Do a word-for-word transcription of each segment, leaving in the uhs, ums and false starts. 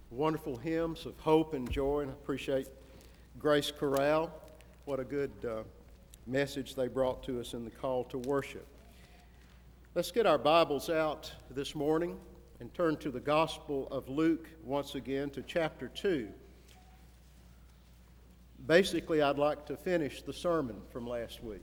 wonderful hymns of hope and joy, and I appreciate Grace Corral. What a good uh, message they brought to us in the call to worship. Let's get our Bibles out this morning and turn to the Gospel of Luke once again, to chapter two. Basically, I'd like to finish the sermon from last week.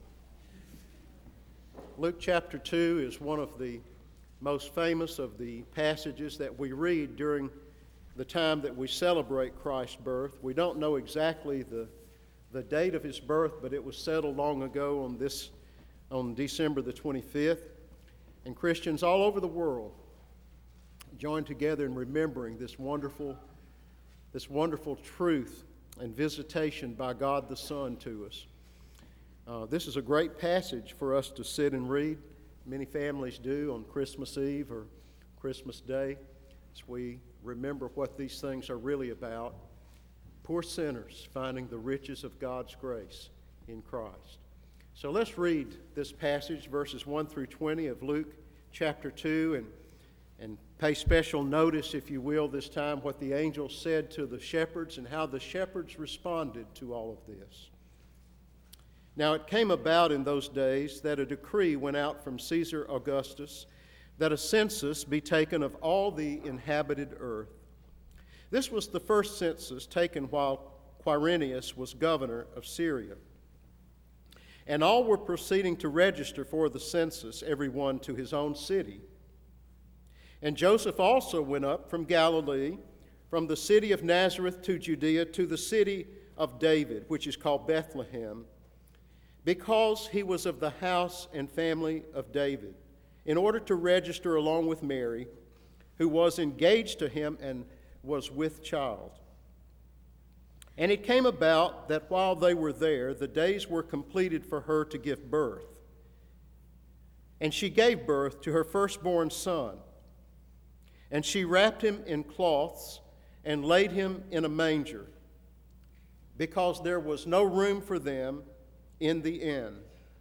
Luke chapter two is one of the most famous of the passages that we read during the time that we celebrate Christ's birth. We don't know exactly the, the date of his birth, but it was settled long ago on this on December the twenty-fifth. And Christians all over the world join together in remembering this wonderful, this wonderful truth and visitation by God the Son to us. Uh, this is a great passage for us to sit and read. Many families do on Christmas Eve or Christmas Day, as we remember what these things are really about. Poor sinners finding the riches of God's grace in Christ. So let's read this passage, verses one through twenty of Luke chapter two, and, and pay special notice, if you will, this time what the angel said to the shepherds and how the shepherds responded to all of this. Now it came about in those days that a decree went out from Caesar Augustus that a census be taken of all the inhabited earth. This was the first census taken while Quirinius was governor of Syria. And all were proceeding to register for the census, every one to his own city. And Joseph also went up from Galilee, from the city of Nazareth to Judea, to the city of David, which is called Bethlehem, because he was of the house and family of David, in order to register along with Mary, who was engaged to him and was with child. And it came about that while they were there, the days were completed for her to give birth. And she gave birth to her firstborn son. And she wrapped him in cloths and laid him in a manger, because there was no room for them in the inn.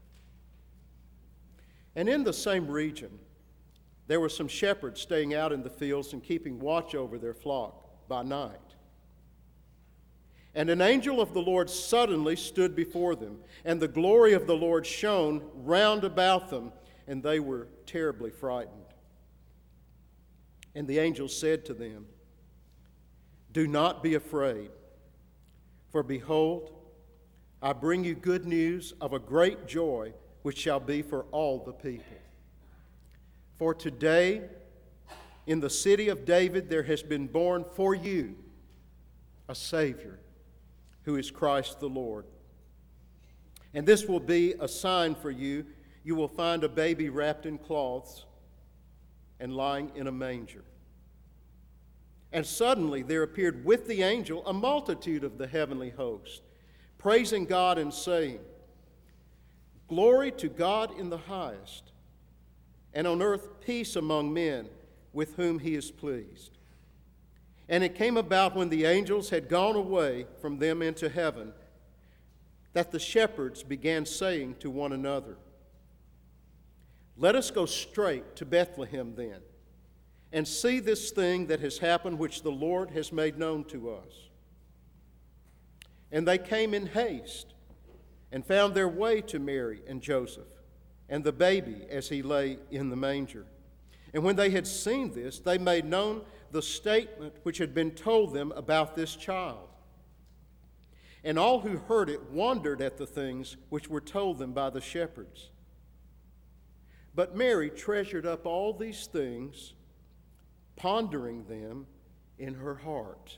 And in the same region, there were some shepherds staying out in the fields and keeping watch over their flock by night. And an angel of the Lord suddenly stood before them, and the glory of the Lord shone round about them, and they were terribly frightened. And the angel said to them, "Do not be afraid, for behold, I bring you good news of a great joy, which shall be for all the people. For today, in the city of David, there has been born for you a Savior, who is Christ the Lord. And this will be a sign for you. You will find a baby wrapped in cloths and lying in a manger." And suddenly there appeared with the angel a multitude of the heavenly host, praising God and saying, "Glory to God in the highest, and on earth peace among men with whom he is pleased." And it came about when the angels had gone away from them into heaven, that the shepherds began saying to one another, "Let us go straight to Bethlehem then, and see this thing that has happened, which the Lord has made known to us." And they came in haste and found their way to Mary and Joseph and the baby as he lay in the manger. And when they had seen this, they made known the statement which had been told them about this child. And all who heard it wondered at the things which were told them by the shepherds. But Mary treasured up all these things, pondering them in her heart.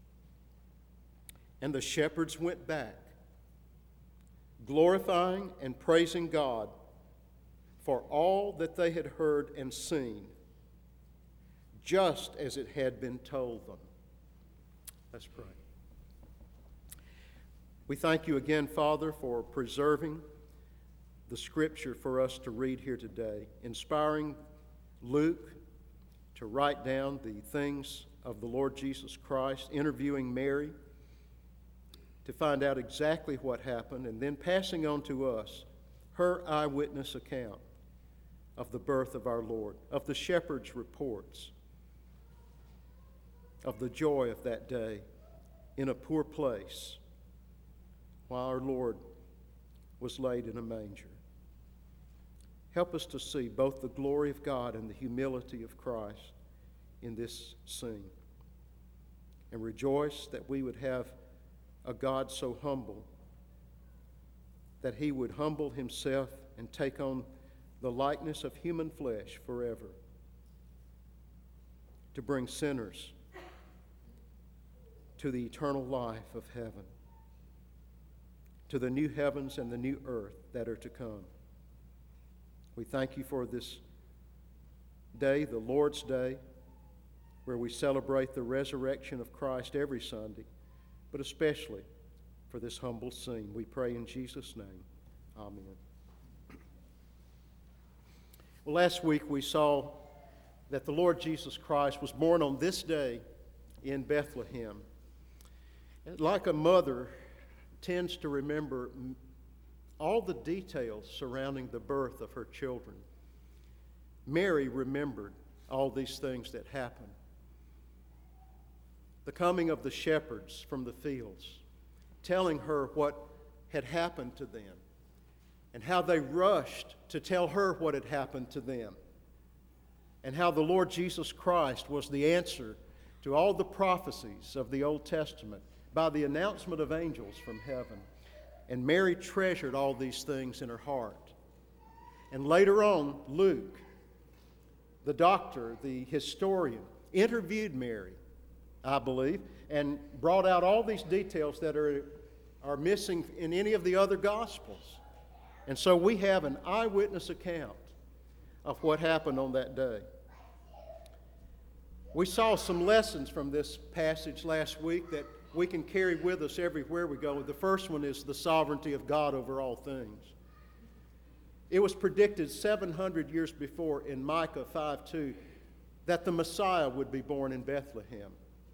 And the shepherds went back, glorifying and praising God for all that they had heard and seen, just as it had been told them. Let's pray. We thank you again, Father, for preserving the Scripture for us to read here today, inspiring Luke to write down the things of the Lord Jesus Christ, interviewing Mary to find out exactly what happened, and then passing on to us her eyewitness account of the birth of our Lord, of the shepherds' reports, of the joy of that day in a poor place while our Lord was laid in a manger. Help us to see both the glory of God and the humility of Christ in this scene, and rejoice that we would have a God so humble that he would humble himself and take on the likeness of human flesh forever to bring sinners to the eternal life of heaven, to the new heavens and the new earth that are to come. We thank you for this day, the Lord's Day, where we celebrate the resurrection of Christ every Sunday, but especially for this humble scene. We pray in Jesus' name. Amen. Well, last week we saw that the Lord Jesus Christ was born on this day in Bethlehem. And like a mother tends to remember all the details surrounding the birth of her children, Mary remembered all these things that happened. The coming of the shepherds from the fields, telling her what had happened to them, and how they rushed to tell her what had happened to them, and how the Lord Jesus Christ was the answer to all the prophecies of the Old Testament by the announcement of angels from heaven. And Mary treasured all these things in her heart. And later on, Luke, the doctor, the historian, interviewed Mary, I believe, and brought out all these details that are, are missing in any of the other Gospels. And so we have an eyewitness account of what happened on that day. We saw some lessons from this passage last week that we can carry with us everywhere we go. The first one is the sovereignty of God over all things. It was predicted seven hundred years before in Micah five two that the Messiah would be born in Bethlehem.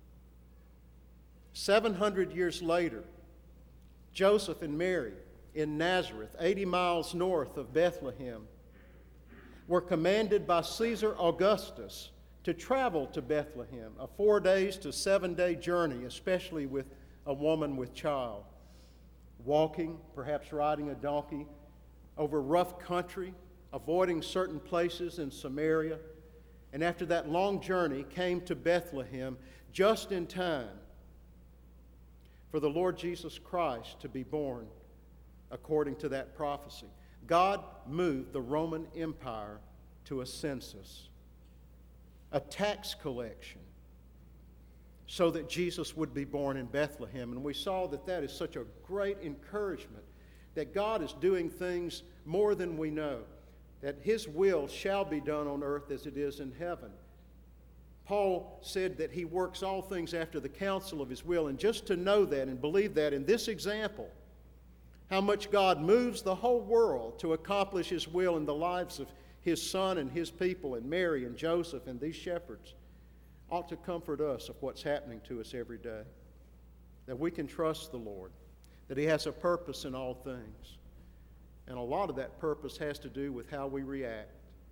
seven hundred years later, Joseph and Mary in Nazareth, eighty miles north of Bethlehem, were commanded by Caesar Augustus to travel to Bethlehem, a four days to seven day journey, especially with a woman with child. Walking, perhaps riding a donkey, over rough country, avoiding certain places in Samaria, and after that long journey came to Bethlehem just in time for the Lord Jesus Christ to be born according to that prophecy. God moved the Roman Empire to a census, a tax collection, so that Jesus would be born in Bethlehem. And we saw that that is such a great encouragement, that God is doing things more than we know, that his will shall be done on earth as it is in heaven. Paul said that he works all things after the counsel of his will, and just to know that and believe that in this example, how much God moves the whole world to accomplish his will in the lives of his son and his people and Mary and Joseph and these shepherds, ought to comfort us of what's happening to us every day. That we can trust the Lord, that he has a purpose in all things. And a lot of that purpose has to do with how we react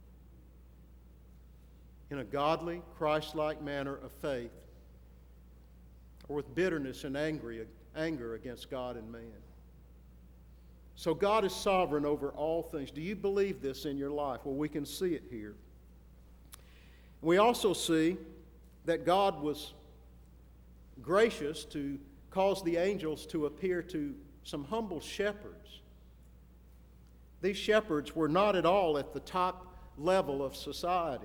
in a godly, Christ-like manner of faith, or with bitterness and angry, anger against God and man. So God is sovereign over all things. Do you believe this in your life? Well, we can see it here. We also see that God was gracious to cause the angels to appear to some humble shepherds. These shepherds were not at all at the top level of society.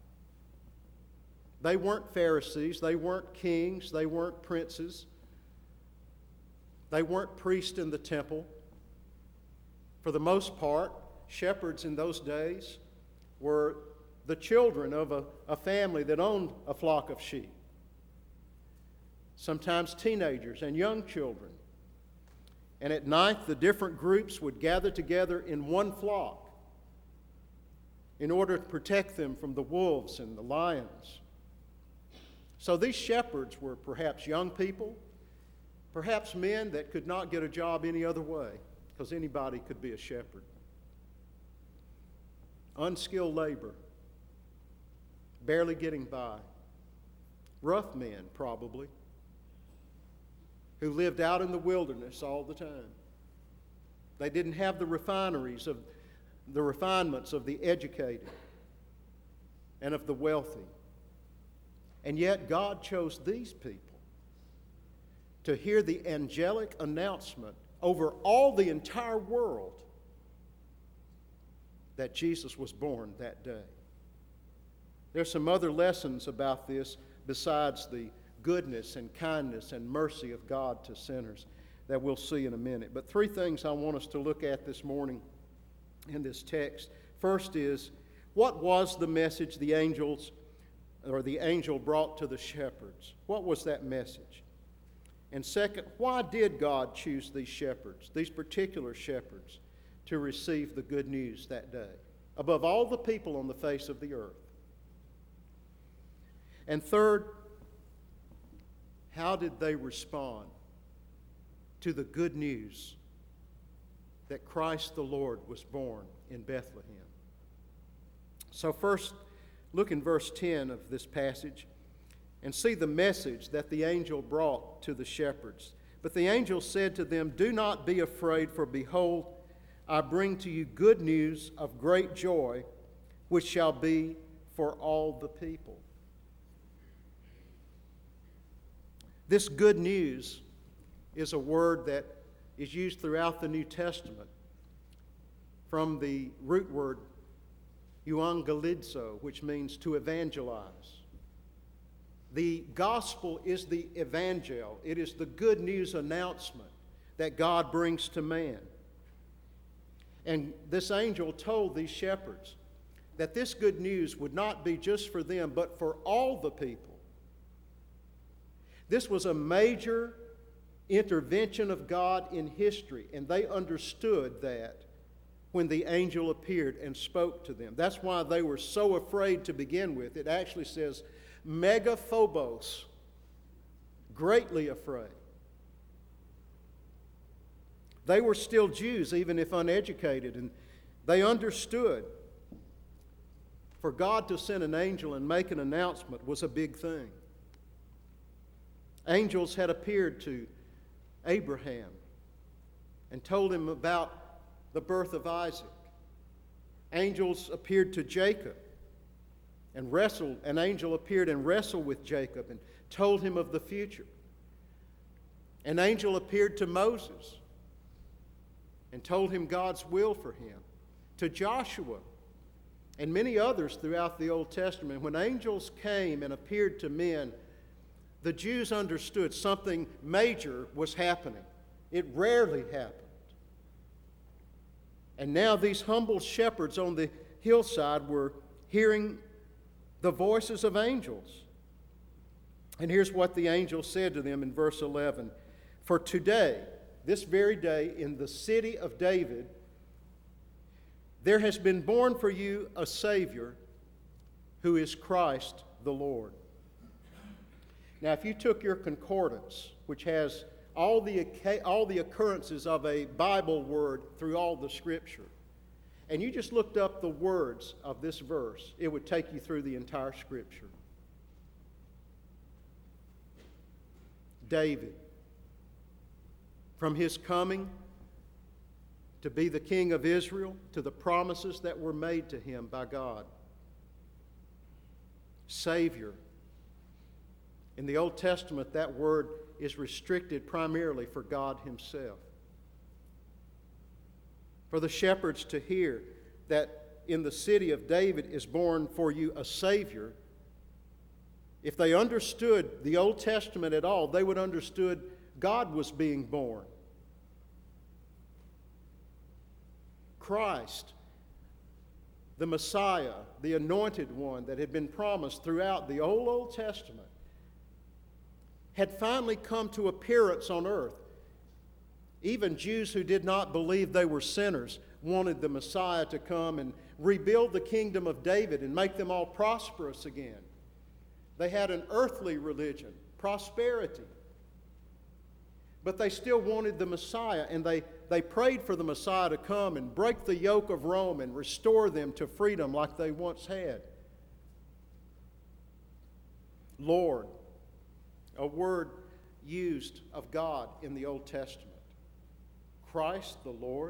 They weren't Pharisees, they weren't kings, they weren't princes, they weren't priests in the temple. For the most part, shepherds in those days were the children of a, a family that owned a flock of sheep. Sometimes teenagers and young children. And at night, the different groups would gather together in one flock in order to protect them from the wolves and the lions. So these shepherds were perhaps young people, perhaps men that could not get a job any other way, because anybody could be a shepherd. Unskilled labor, barely getting by, rough men, probably, who lived out in the wilderness all the time. They didn't have the refineries of the refinements of the educated and of the wealthy. And yet God chose these people to hear the angelic announcement over all the entire world that Jesus was born that day. There's some other lessons about this besides the goodness and kindness and mercy of God to sinners that we'll see in a minute. But three things I want us to look at this morning in this text. First is, what was the message the angels or the angel brought to the shepherds? What was that message? And second, why did God choose these shepherds, these particular shepherds, to receive the good news that day, above all the people on the face of the earth? And third, how did they respond to the good news that Christ the Lord was born in Bethlehem? So first, look in verse ten of this passage and see the message that the angel brought to the shepherds. But the angel said to them, "Do not be afraid, for behold, I bring to you good news of great joy, which shall be for all the people." This good news is a word that is used throughout the New Testament from the root word euangelizo, which means to evangelize. The gospel is the evangel. It is the good news announcement that God brings to man. And this angel told these shepherds that this good news would not be just for them, but for all the people. This was a major intervention of God in history, and they understood that when the angel appeared and spoke to them. That's why they were so afraid to begin with. It actually says, megaphobos, greatly afraid. They were still Jews, even if uneducated, and they understood for God to send an angel and make an announcement was a big thing. Angels had appeared to Abraham and told him about the birth of Isaac. Angels appeared to Jacob and wrestled. An angel appeared and wrestled with Jacob and told him of the future. An angel appeared to Moses and told him God's will for him. To Joshua and many others throughout the Old Testament, when angels came and appeared to men, the Jews understood something major was happening. It rarely happened. And now these humble shepherds on the hillside were hearing the voices of angels. And here's what the angel said to them in verse eleven. "For today, this very day, in the city of David, there has been born for you a Savior who is Christ the Lord." Now, if you took your concordance, which has all the, all the occurrences of a Bible word through all the Scripture, and you just looked up the words of this verse, it would take you through the entire Scripture. David, from his coming to be the king of Israel, to the promises that were made to him by God. Savior. In the Old Testament, that word is restricted primarily for God Himself. For the shepherds to hear that in the city of David is born for you a Savior, if they understood the Old Testament at all, they would have understood God was being born. Christ, the Messiah, the anointed one that had been promised throughout the old Old Testament, had finally come to appearance on earth. Even Jews who did not believe they were sinners wanted the Messiah to come and rebuild the kingdom of David and make them all prosperous again. They had an earthly religion, prosperity. But they still wanted the Messiah, and they, they prayed for the Messiah to come and break the yoke of Rome and restore them to freedom like they once had. Lord, a word used of God in the Old Testament. Christ the Lord.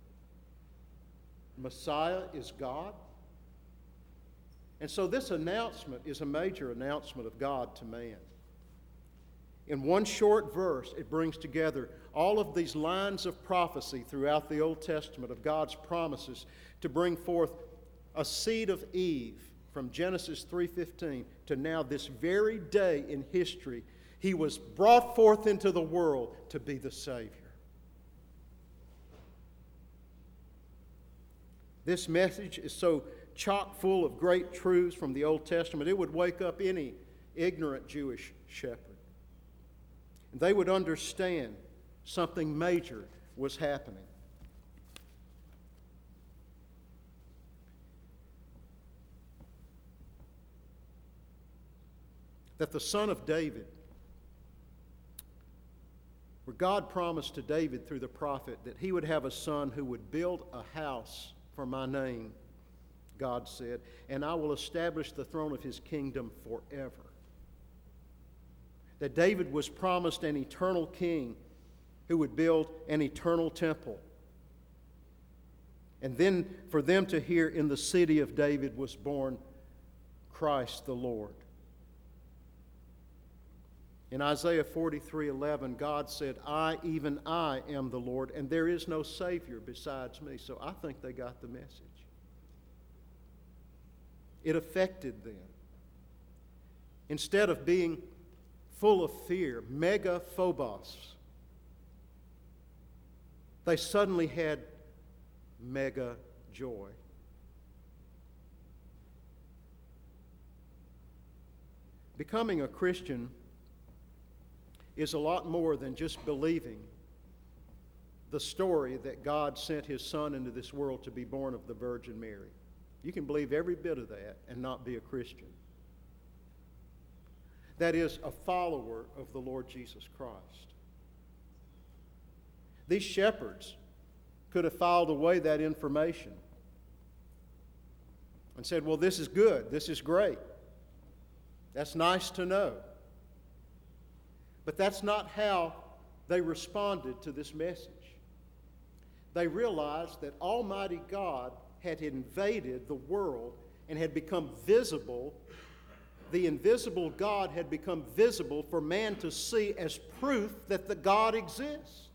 Messiah is God. And so this announcement is a major announcement of God to man. In one short verse, it brings together all of these lines of prophecy throughout the Old Testament of God's promises to bring forth a seed of Eve from Genesis three fifteen to now this very day in history. He was brought forth into the world to be the Savior. This message is so chock full of great truths from the Old Testament, it would wake up any ignorant Jewish shepherd. And they would understand something major was happening. That the son of David, where God promised to David through the prophet that he would have a son who would build a house for my name, God said, and I will establish the throne of his kingdom forever. That David was promised an eternal king who would build an eternal temple. And then for them to hear, in the city of David was born Christ the Lord. In Isaiah forty-three eleven, God said, I, even I, am the Lord, and there is no Savior besides me. So I think they got the message. It affected them. Instead of being full of fear, megaphobos, they suddenly had mega joy. Becoming a Christian is a lot more than just believing the story that God sent his Son into this world to be born of the Virgin Mary. You can believe every bit of that and not be a Christian. That is, a follower of the Lord Jesus Christ. These shepherds could have filed away that information and said, well, this is good, this is great, that's nice to know. But that's not how they responded to this message. They realized that Almighty God had invaded the world and had become visible. The invisible God had become visible for man to see as proof that the God exists.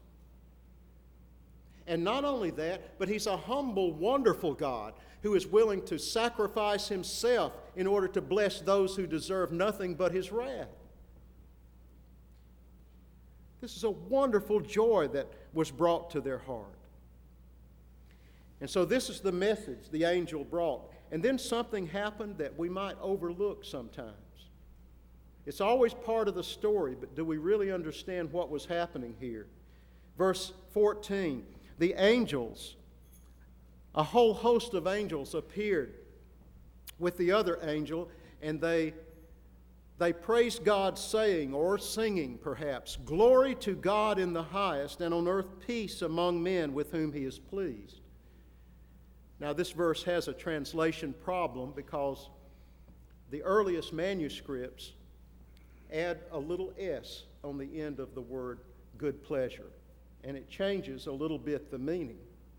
And not only that, but he's a humble, wonderful God who is willing to sacrifice himself in order to bless those who deserve nothing but his wrath. This is a wonderful joy that was brought to their heart. And so this is the message the angel brought. And then something happened that we might overlook sometimes. It's always part of the story, but do we really understand what was happening here? Verse fourteen, the angels, a whole host of angels appeared with the other angel, and they They praised God, saying, or singing perhaps, glory to God in the highest, and on earth peace among men with whom he is pleased. Now this verse has a translation problem because the earliest manuscripts add a little s on the end of the word good pleasure, and it changes a little bit the meaning.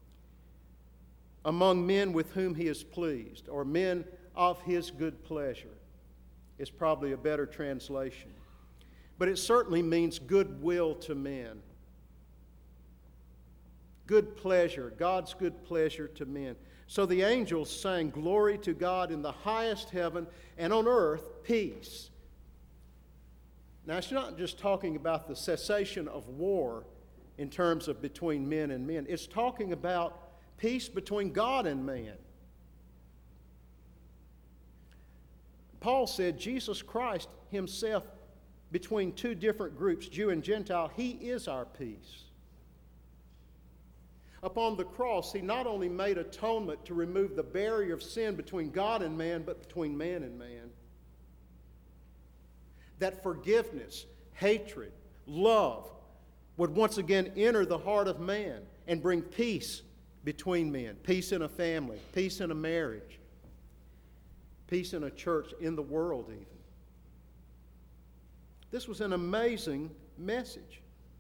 Among men with whom he is pleased, or men of his good pleasure, is probably a better translation. But it certainly means goodwill to men. Good pleasure, God's good pleasure to men. So the angels sang, glory to God in the highest heaven, and on earth peace. Now it's not just talking about the cessation of war in terms of between men and men. It's talking about peace between God and man. Paul said Jesus Christ himself, between two different groups, Jew and Gentile, he is our peace. Upon the cross, he not only made atonement to remove the barrier of sin between God and man, but between man and man. That forgiveness, hatred, love would once again enter the heart of man and bring peace between men, peace in a family, peace in a marriage, peace in a church, in the world even. This was an amazing message.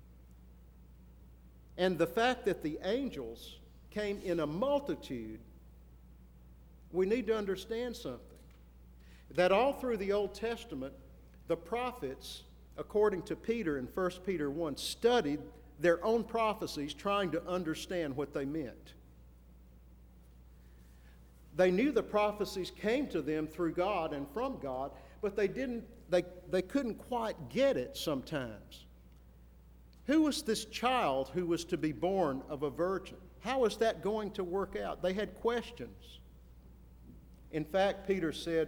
And the fact that the angels came in a multitude, we need to understand something. That all through the Old Testament, the prophets, according to Peter in First Peter one, studied their own prophecies trying to understand what they meant. They knew the prophecies came to them through God and from God, but they didn't, they, they couldn't quite get it sometimes. Who was this child who was to be born of a virgin? How is that going to work out? They had questions. In fact, Peter said,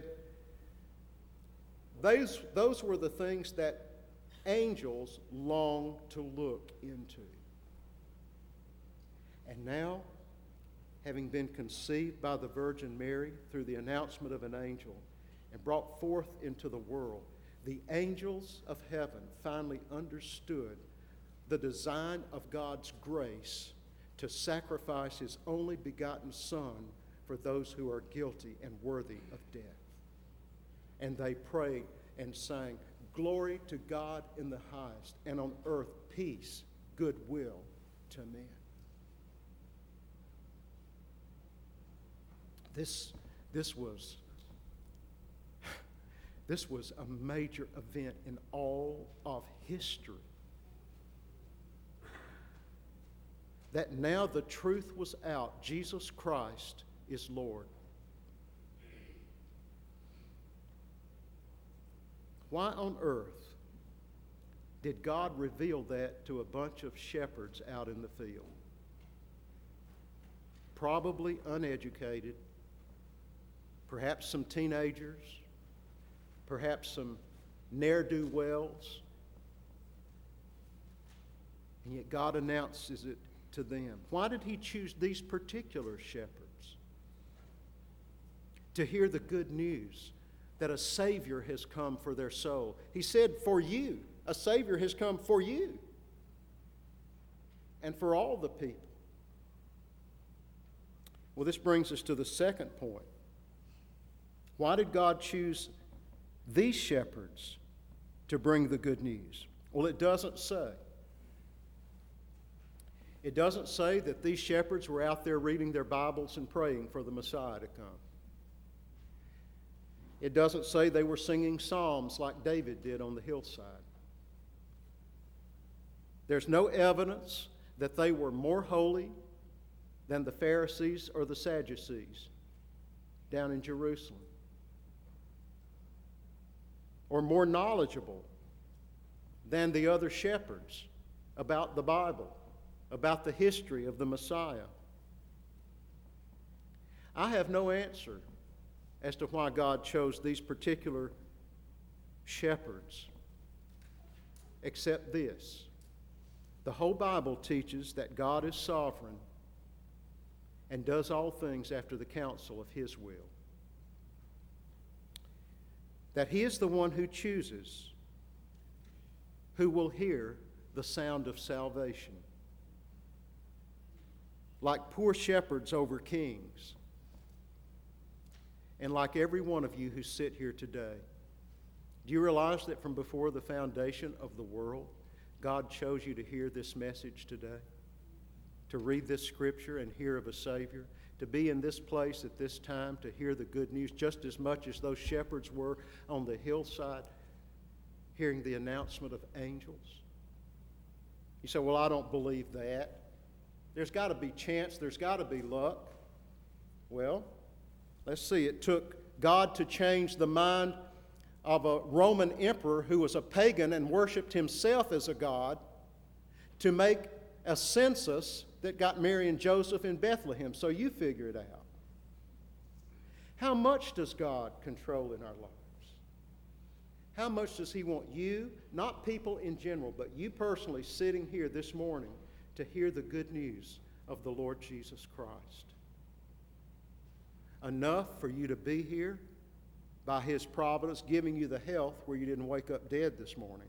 those, those were the things that angels long to look into. And now, having been conceived by the Virgin Mary through the announcement of an angel and brought forth into the world, the angels of heaven finally understood the design of God's grace to sacrifice His only begotten Son for those who are guilty and worthy of death. And they prayed and sang, "Glory to God in the highest, and on earth peace, goodwill to men." This, this was, this was a major event in all of history. That now the truth was out. Jesus Christ is Lord. Why on earth did God reveal that to a bunch of shepherds out in the field? Probably uneducated, perhaps some teenagers, perhaps some ne'er-do-wells. And yet God announces it to them. Why did He choose these particular shepherds? To hear the good news that a Savior has come for their soul. He said, for you. A Savior has come for you. And for all the people. Well, this brings us to the second point. Why did God choose these shepherds to bring the good news? Well, it doesn't say. It doesn't say that these shepherds were out there reading their Bibles and praying for the Messiah to come. It doesn't say they were singing psalms like David did on the hillside. There's no evidence that they were more holy than the Pharisees or the Sadducees down in Jerusalem, or more knowledgeable than the other shepherds about the Bible, about the history of the Messiah. I have no answer as to why God chose these particular shepherds, except this. The whole Bible teaches that God is sovereign and does all things after the counsel of His will. That He is the one who chooses who will hear the sound of salvation. Like poor shepherds over kings. And like every one of you who sit here today. Do you realize that from before the foundation of the world, God chose you to hear this message today? To read this scripture and hear of a Savior? To be in this place at this time to hear the good news just as much as those shepherds were on the hillside hearing the announcement of angels? You say, well, I don't believe that. There's got to be chance. There's got to be luck. Well, let's see. It took God to change the mind of a Roman emperor who was a pagan and worshiped himself as a god to make a census that got Mary and Joseph in Bethlehem. So you figure it out. How much does God control in our lives? How much does He want you, not people in general, but you personally sitting here this morning to hear the good news of the Lord Jesus Christ? Enough for you to be here by His providence, giving you the health where you didn't wake up dead this morning.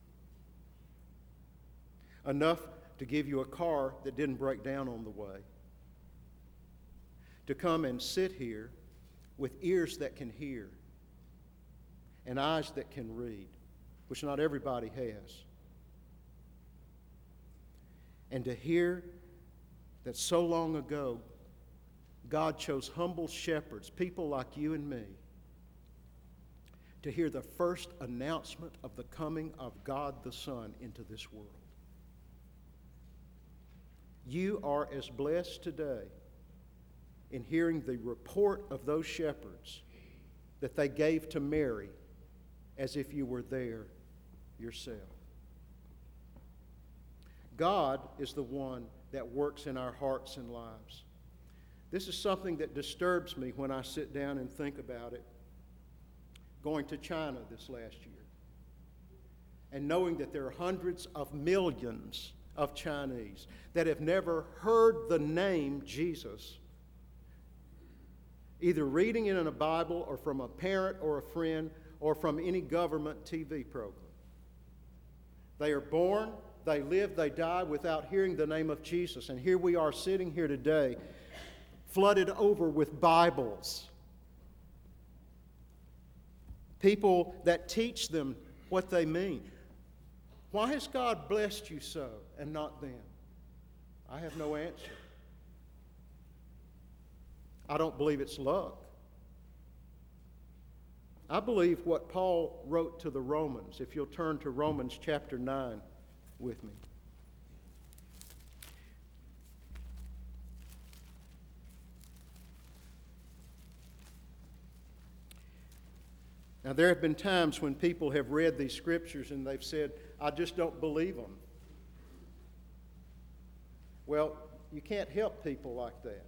Enough to give you a car that didn't break down on the way. To come and sit here with ears that can hear and eyes that can read which not everybody has. And to hear that so long ago, God chose humble shepherds, people like you and me, to hear the first announcement of the coming of God the Son into this world. You are as blessed today in hearing the report of those shepherds that they gave to Mary as if you were there yourself. God is the one that works in our hearts and lives. This is something that disturbs me when I sit down and think about it. Going to China this last year and knowing that there are hundreds of millions of Chinese that have never heard the name Jesus, either reading it in a Bible or from a parent or a friend or from any government T V program. They are born, they live, they die without hearing the name of Jesus. And here we are sitting here today, flooded over with Bibles. People that teach them what they mean. Why has God blessed you so and not them? I have no answer. I don't believe it's luck. I believe what Paul wrote to the Romans, if you'll turn to Romans chapter nine with me. Now, there have been times when people have read these scriptures and they've said, I just don't believe them. Well, you can't help people like that.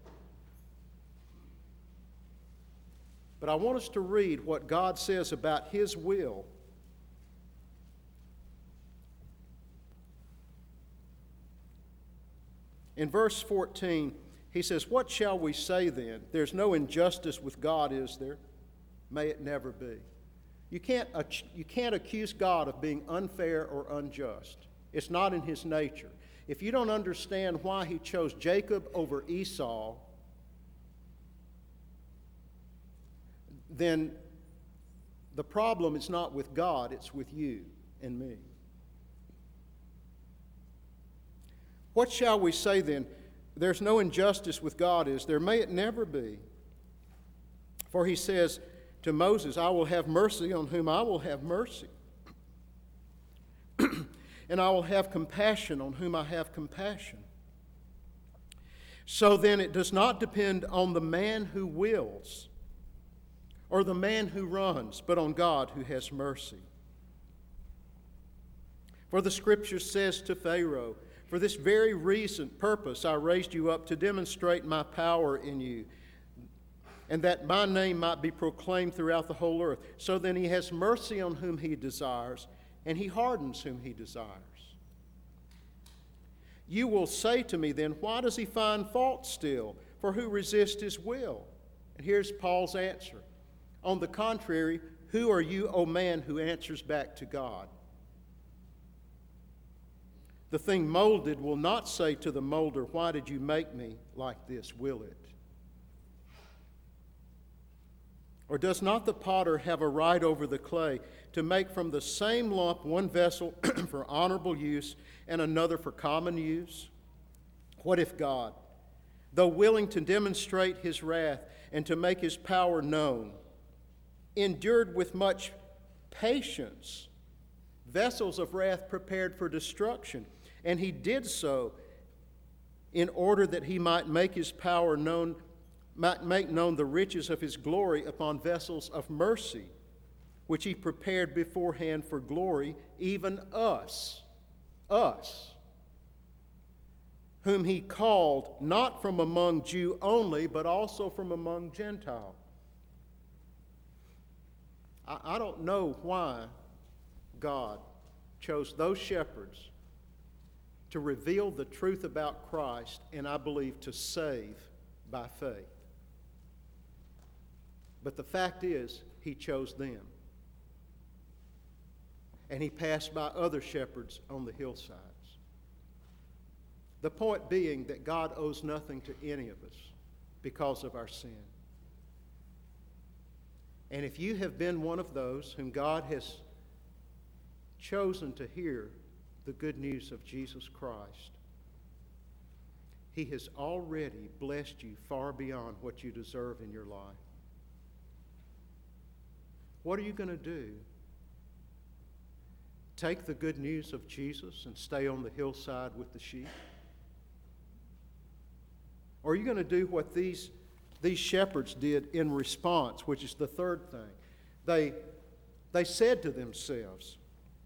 But I want us to read what God says about His will. In verse fourteen, he says, what shall we say then? There's no injustice with God, is there? May it never be. You can't, you can't accuse God of being unfair or unjust. It's not in His nature. If you don't understand why He chose Jacob over Esau, then the problem is not with God, it's with you and me. What shall we say then? There's no injustice with God, is there? May it never be. For He says to Moses, I will have mercy on whom I will have mercy. And I will have compassion on whom I have compassion. So then it does not depend on the man who wills or the man who runs, but on God who has mercy. For the Scripture says to Pharaoh, for this very reason, purpose, I raised you up to demonstrate my power in you, and that my name might be proclaimed throughout the whole earth. So then He has mercy on whom He desires, and He hardens whom He desires. You will say to me then, why does He find fault still? For who resists His will? And here's Paul's answer. On the contrary, who are you, O man, who answers back to God? The thing molded will not say to the molder, why did you make me like this, will it? Or does not the potter have a right over the clay to make from the same lump one vessel for honorable use and another for common use? What if God, though willing to demonstrate His wrath and to make His power known, endured with much patience vessels of wrath prepared for destruction? And He did so in order that He might make His power known, might make known the riches of His glory upon vessels of mercy, which He prepared beforehand for glory, even us, us, whom He called not from among Jew only, but also from among Gentile. I, I don't know why God chose those shepherds to reveal the truth about Christ, and I believe to save by faith. But the fact is, He chose them. And He passed by other shepherds on the hillsides. The point being that God owes nothing to any of us because of our sin. And if you have been one of those whom God has chosen to hear the good news of Jesus Christ, He has already blessed you far beyond what you deserve in your life. What are you going to do? Take the good news of Jesus and stay on the hillside with the sheep? Or are you going to do what these, these shepherds did in response, which is the third thing? They, they said to themselves,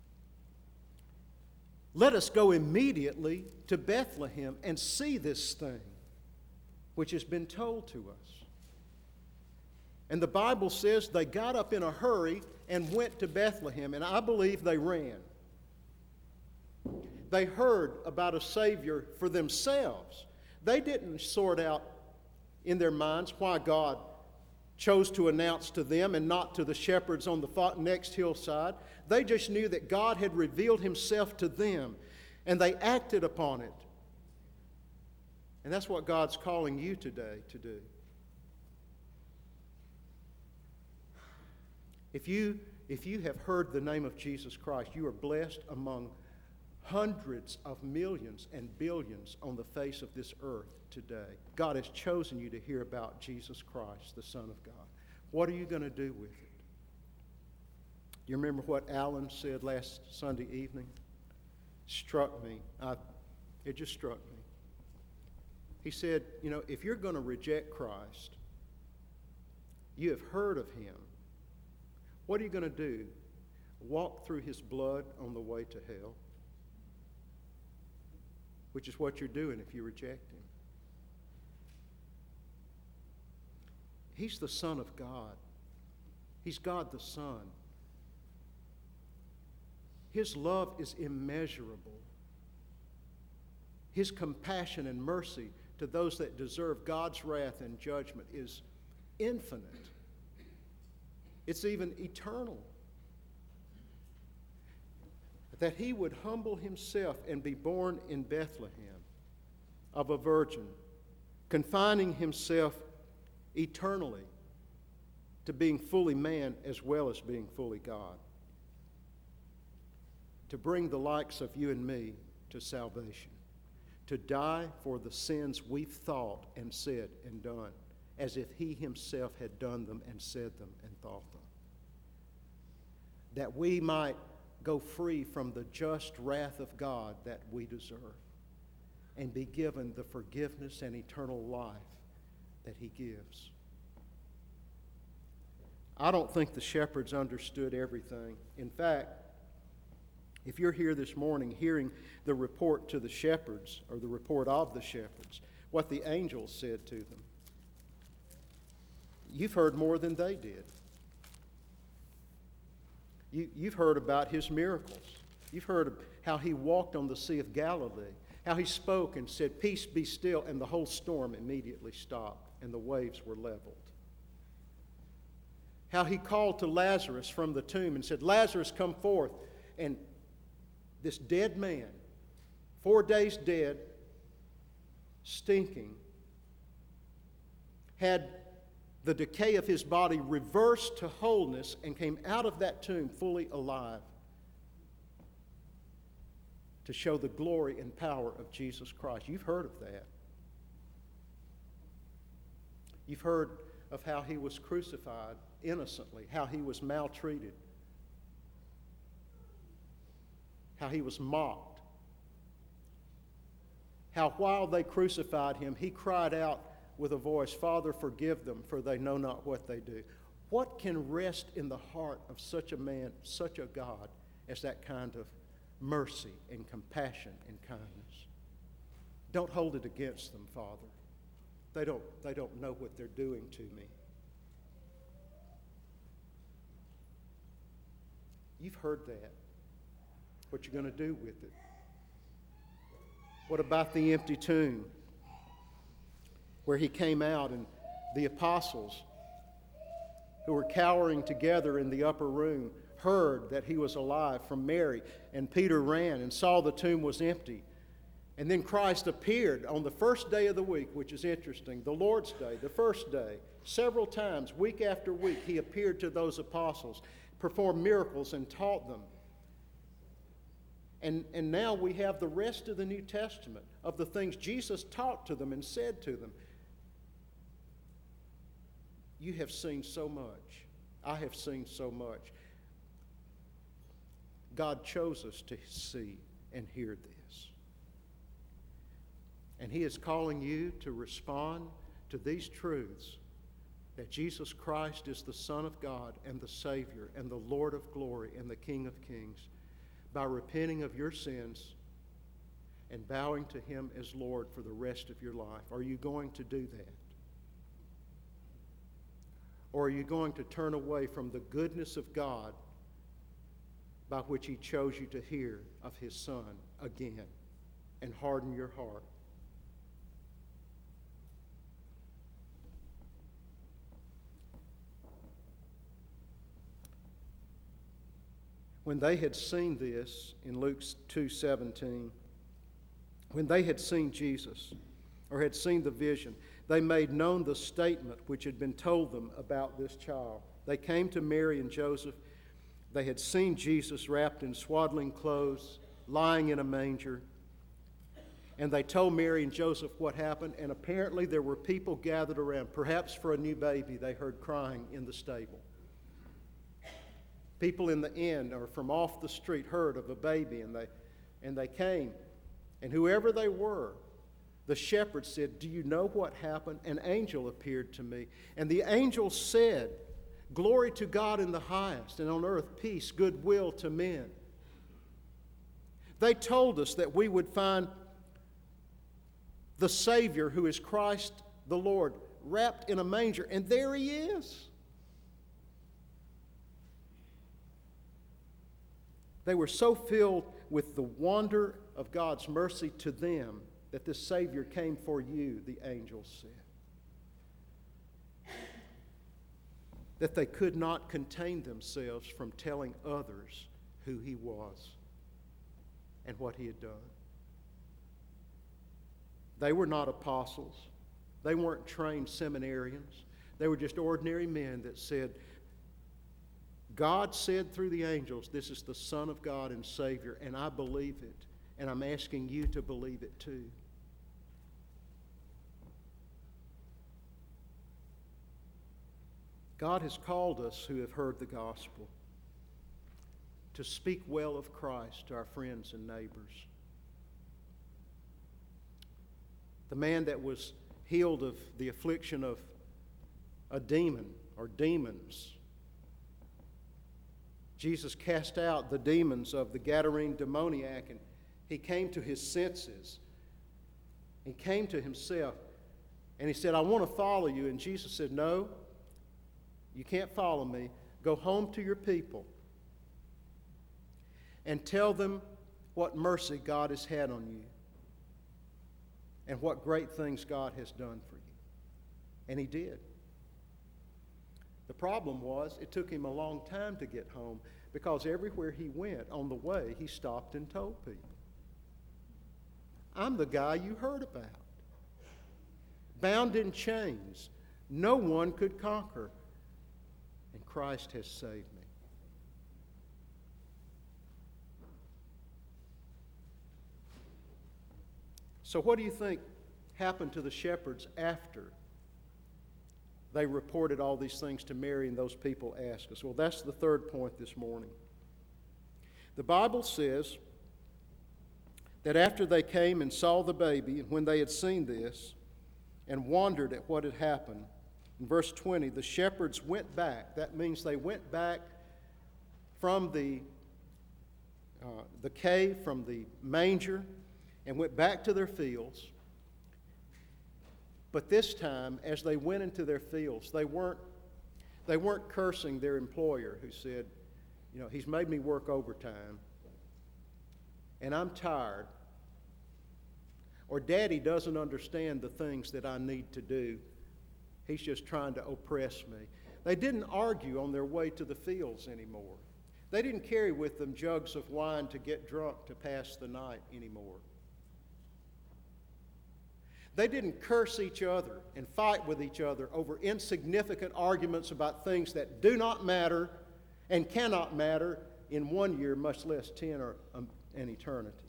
"Let us go immediately to Bethlehem and see this thing which has been told to us." And the Bible says they got up in a hurry and went to Bethlehem, and I believe they ran. They heard about a Savior for themselves. They didn't sort out in their minds why God chose to announce to them and not to the shepherds on the next hillside. They just knew that God had revealed Himself to them, and they acted upon it. And that's what God's calling you today to do. If you, if you have heard the name of Jesus Christ, you are blessed among hundreds of millions and billions on the face of this earth today. God has chosen you to hear about Jesus Christ, the Son of God. What are you going to do with it? You remember what Alan said last Sunday evening? Struck me. I, it just struck me. He said, you know, if you're going to reject Christ, you have heard of Him. What are you going to do? Walk through His blood on the way to hell? Which is what you're doing if you reject Him. He's the Son of God. He's God the Son. His love is immeasurable. His compassion and mercy to those that deserve God's wrath and judgment is infinite. It's even eternal. That He would humble Himself and be born in Bethlehem of a virgin, confining Himself eternally to being fully man as well as being fully God, to bring the likes of you and me to salvation, to die for the sins we've thought and said and done, as if He Himself had done them and said them and thought them, that we might go free from the just wrath of God that we deserve and be given the forgiveness and eternal life that He gives. I don't think the shepherds understood everything. In fact, if you're here this morning hearing the report to the shepherds, or the report of the shepherds, what the angels said to them, you've heard more than they did. You, you've heard about His miracles. You've heard of how He walked on the Sea of Galilee, how He spoke and said, "Peace, be still," and the whole storm immediately stopped and the waves were leveled. How He called to Lazarus from the tomb and said, "Lazarus, come forth." And this dead man, four days dead, stinking, had the decay of his body reversed to wholeness and came out of that tomb fully alive to show the glory and power of Jesus Christ. You've heard of that. You've heard of how He was crucified innocently, how He was maltreated, how He was mocked, how while they crucified Him, He cried out with a voice, "Father, forgive them, for they know not what they do." What can rest in the heart of such a man, such a God, as that kind of mercy and compassion and kindness? Don't hold it against them, Father. They don't, they don't know what they're doing to me. You've heard that. What you going to do with it? What about the empty tomb, where He came out and the apostles who were cowering together in the upper room heard that He was alive from Mary, and Peter ran and saw the tomb was empty. And then Christ appeared on the first day of the week, which is interesting, the Lord's Day, the first day. Several times, week after week, He appeared to those apostles, performed miracles and taught them. And, and now we have the rest of the New Testament of the things Jesus taught to them and said to them. You have seen so much. I have seen so much. God chose us to see and hear this. And He is calling you to respond to these truths, that Jesus Christ is the Son of God and the Savior and the Lord of glory and the King of kings, by repenting of your sins and bowing to Him as Lord for the rest of your life. Are you going to do that? Or are you going to turn away from the goodness of God by which He chose you to hear of His Son again and harden your heart? When they had seen this, in Luke two seventeen, when they had seen Jesus, or had seen the vision, they made known the statement which had been told them about this child. They came to Mary and Joseph. They had seen Jesus wrapped in swaddling clothes, lying in a manger. And they told Mary and Joseph what happened, and apparently there were people gathered around, perhaps for a new baby they heard crying in the stable. People in the inn or from off the street heard of a baby, and they, and they came. And whoever they were, the shepherds said, "Do you know what happened? An angel appeared to me." And the angel said, "Glory to God in the highest, and on earth peace, goodwill to men." They told us that we would find the Savior, who is Christ the Lord, wrapped in a manger, and there He is. They were so filled with the wonder of God's mercy to them that this Savior came for you, the angel said, that they could not contain themselves from telling others who He was and what He had done. They were not apostles. They weren't trained seminarians. They were just ordinary men that said, God said through the angels, this is the Son of God and Savior, and I believe it, and I'm asking you to believe it too. God has called us who have heard the gospel to speak well of Christ to our friends and neighbors. The man that was healed of the affliction of a demon or demons, Jesus cast out the demons of the Gadarene demoniac, and he came to his senses. He came to himself, and he said, "I want to follow you." And Jesus said, "No, you can't follow me. Go home to your people and tell them what mercy God has had on you and what great things God has done for you." And he did. The problem was it took him a long time to get home, because everywhere he went on the way, he stopped and told people, "I'm the guy you heard about. Bound in chains, no one could conquer, and Christ has saved me." So what do you think happened to the shepherds after they reported all these things to Mary and those people asked us? Well, that's the third point this morning. The Bible says that after they came and saw the baby, and when they had seen this and wondered at what had happened, in verse twenty, the shepherds went back. That means they went back from the, uh, the cave, from the manger, and went back to their fields. But this time, as they went into their fields, they weren't, they weren't cursing their employer, who said, you know, "He's made me work overtime, and I'm tired." Or, "Daddy doesn't understand the things that I need to do. He's just trying to oppress me." They didn't argue on their way to the fields anymore. They didn't carry with them jugs of wine to get drunk to pass the night anymore. They didn't curse each other and fight with each other over insignificant arguments about things that do not matter and cannot matter in one year, much less ten or um, and eternity.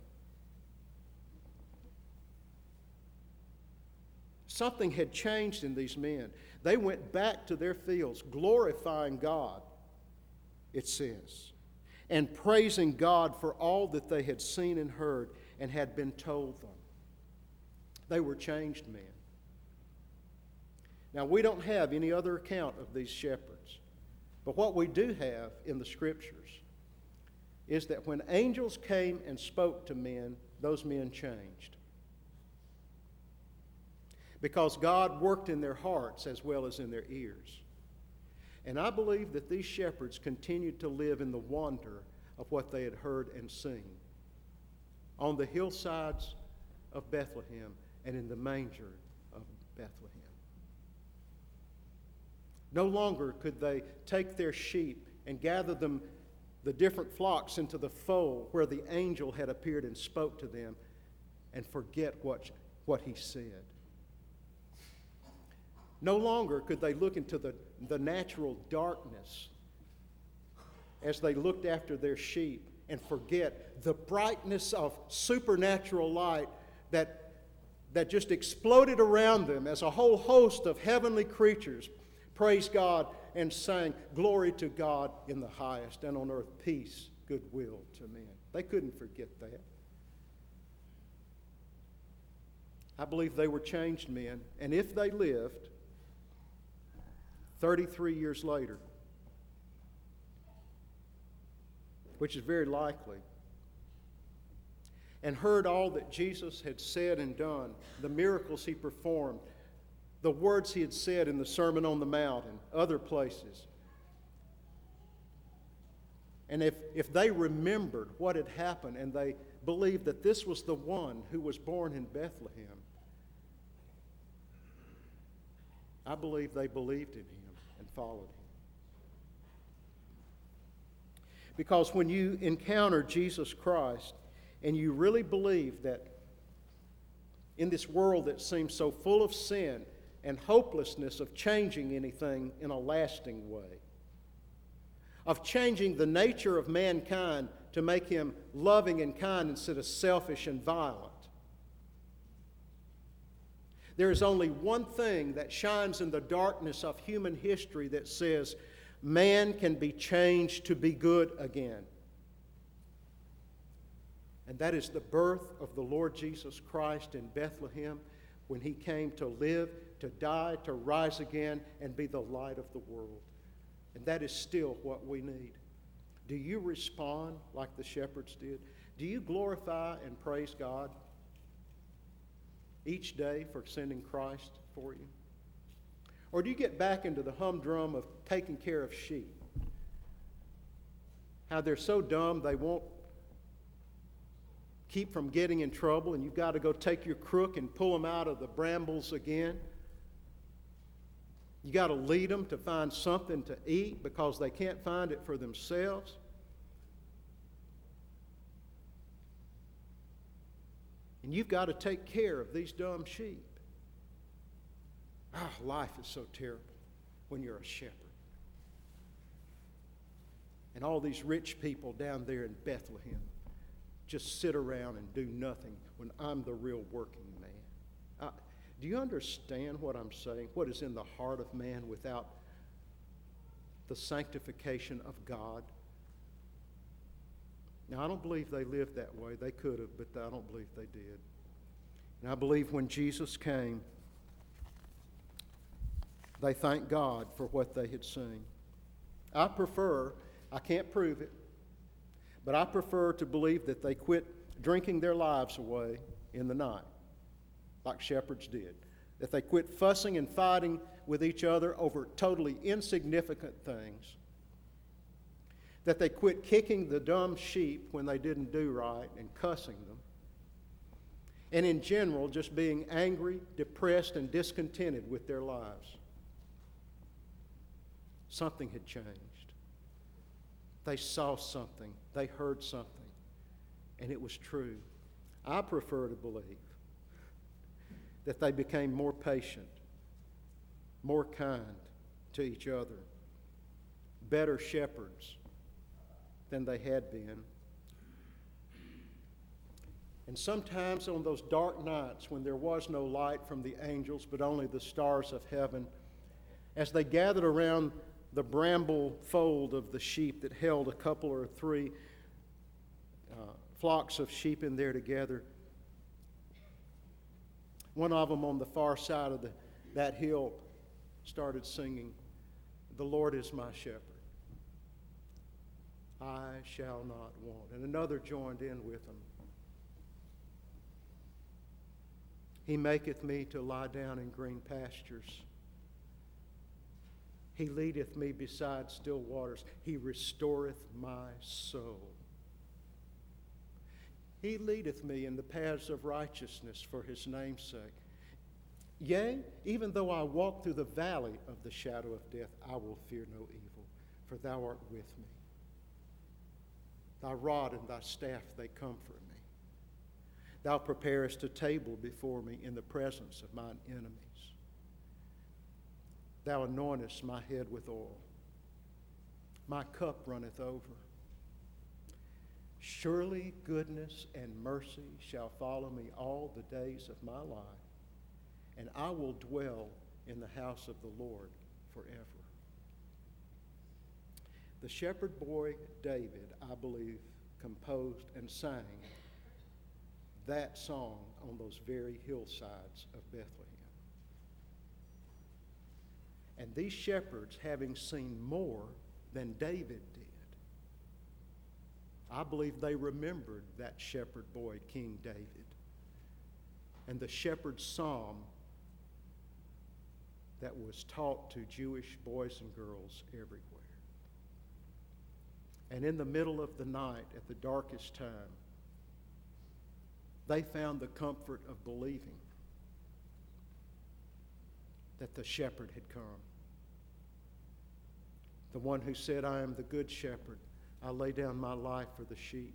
Something had changed in these men. They went back to their fields, glorifying God, it says, and praising God for all that they had seen and heard and had been told them. They were changed men. Now, we don't have any other account of these shepherds, but what we do have in the Scriptures is that when angels came and spoke to men, those men changed. Because God worked in their hearts as well as in their ears. And I believe that these shepherds continued to live in the wonder of what they had heard and seen on the hillsides of Bethlehem and in the manger of Bethlehem. No longer could they take their sheep and gather them, the different flocks, into the fold where the angel had appeared and spoke to them, and forget what, what he said. No longer could they look into the, the natural darkness as they looked after their sheep and forget the brightness of supernatural light that, that just exploded around them as a whole host of heavenly creatures praised God and sang, "Glory to God in the highest, and on earth peace, goodwill to men." They couldn't forget that. I believe they were changed men, and if they lived thirty-three years later, which is very likely, and heard all that Jesus had said and done, the miracles he performed, the words he had said in the Sermon on the Mount and other places, and if, if they remembered what had happened and they believed that this was the one who was born in Bethlehem, I believe they believed in him and followed him. Because when you encounter Jesus Christ and you really believe that in this world that seems so full of sin and hopelessness of changing anything in a lasting way, of changing the nature of mankind to make him loving and kind instead of selfish and violent, there is only one thing that shines in the darkness of human history that says man can be changed to be good again. And that is the birth of the Lord Jesus Christ in Bethlehem, when he came to live, to die, to rise again, and be the light of the world. And that is still what we need. Do you respond like the shepherds did? Do you glorify and praise God each day for sending Christ for you? Or do you get back into the humdrum of taking care of sheep? How they're so dumb they won't keep from getting in trouble, and you've got to go take your crook and pull them out of the brambles again. You got to lead them to find something to eat because they can't find it for themselves. And you've got to take care of these dumb sheep. Ah, life is so terrible when you're a shepherd. And all these rich people down there in Bethlehem just sit around and do nothing when I'm the real working man. Uh, do you understand what I'm saying? What is in the heart of man without the sanctification of God? Now, I don't believe they lived that way. They could have, but I don't believe they did. And I believe when Jesus came, they thanked God for what they had seen. I prefer, I can't prove it, but I prefer to believe that they quit drinking their lives away in the night, like shepherds did. That they quit fussing and fighting with each other over totally insignificant things. That they quit kicking the dumb sheep when they didn't do right and cussing them. And in general, just being angry, depressed, and discontented with their lives. Something had changed. They saw something. They heard something. And it was true. I prefer to believe that they became more patient, more kind to each other, better shepherds than they had been. And sometimes on those dark nights when there was no light from the angels but only the stars of heaven, as they gathered around the bramble fold of the sheep that held a couple or three uh, flocks of sheep in there together, one of them on the far side of the, that hill started singing, "The Lord is my shepherd, I shall not want." And another joined in with them. "He maketh me to lie down in green pastures. He leadeth me beside still waters. He restoreth my soul. He leadeth me in the paths of righteousness for his name's sake. Yea, even though I walk through the valley of the shadow of death, I will fear no evil, for thou art with me. Thy rod and thy staff, they comfort me. Thou preparest a table before me in the presence of mine enemies. Thou anointest my head with oil. My cup runneth over. Surely goodness and mercy shall follow me all the days of my life, and I will dwell in the house of the Lord forever." The shepherd boy David, I believe, composed and sang that song on those very hillsides of Bethlehem. And these shepherds, having seen more than David did, I believe they remembered that shepherd boy, King David, and the shepherd's psalm that was taught to Jewish boys and girls everywhere. And in the middle of the night, at the darkest time, they found the comfort of believing that the shepherd had come. The one who said, "I am the good shepherd. I lay down my life for the sheep.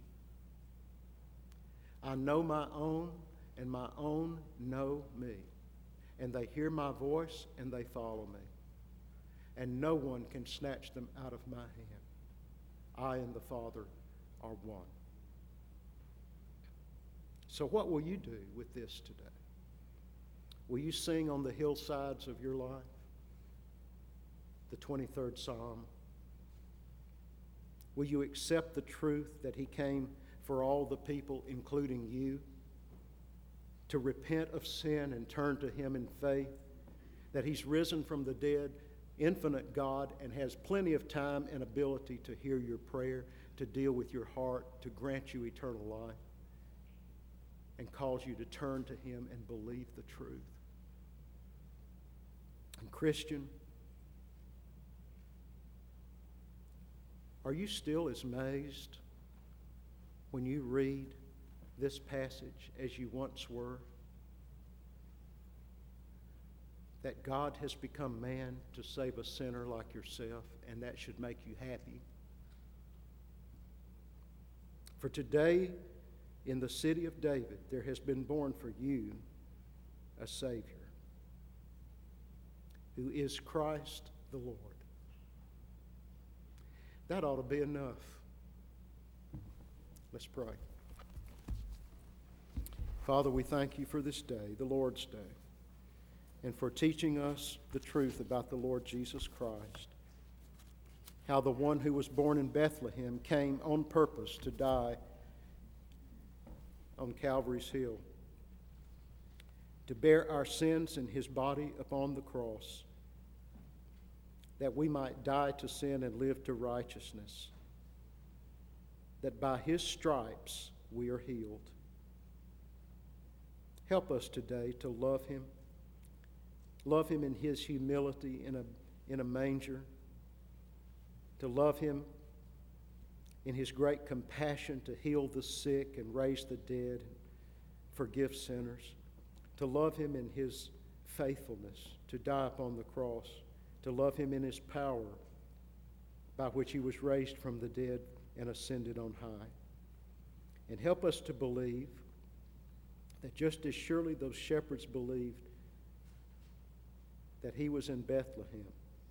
I know my own, and my own know me. And they hear my voice, and they follow me. And no one can snatch them out of my hand. I and the Father are one." So what will you do with this today? Will you sing on the hillsides of your life the twenty-third Psalm? Will you accept the truth that he came for all the people, including you, to repent of sin and turn to him in faith, that he's risen from the dead, infinite God, and has plenty of time and ability to hear your prayer, to deal with your heart, to grant you eternal life, and cause you to turn to him and believe the truth? And Christian, are you still as amazed when you read this passage as you once were? That God has become man to save a sinner like yourself, and that should make you happy. For today, in the city of David, there has been born for you a Savior, who is Christ the Lord. That ought to be enough. Let's pray. Father, we thank you for this day, the Lord's Day, and for teaching us the truth about the Lord Jesus Christ, how the one who was born in Bethlehem came on purpose to die on Calvary's hill, to bear our sins in his body upon the cross, that we might die to sin and live to righteousness, that by his stripes we are healed. Help us today to love him, love him in his humility in a, in a manger, to love him in his great compassion to heal the sick and raise the dead and forgive sinners, to love him in his faithfulness to die upon the cross, to love him in his power by which he was raised from the dead and ascended on high. And help us to believe that just as surely those shepherds believed that he was in Bethlehem,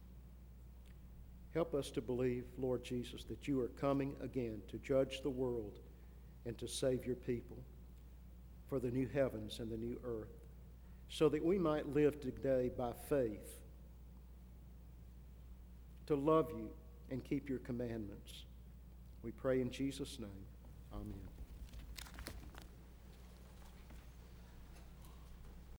help us to believe, Lord Jesus, that you are coming again to judge the world and to save your people. for the new heavens and the new earth, so that we might live today by faith, to love you and keep your commandments. We pray in Jesus' name. Amen.